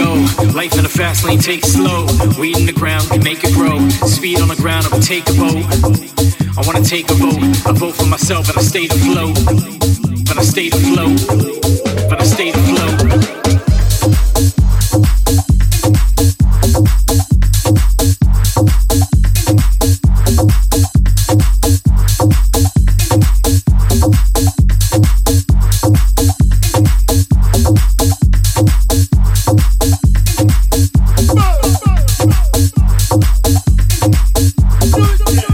go. Life in a fast lane, take it slow. Weed in the ground, we make it grow. Speed on the ground, I will take a boat. I wanna take a vote. I vote for myself and I stay afloat. But I stay afloat. But I stay afloat.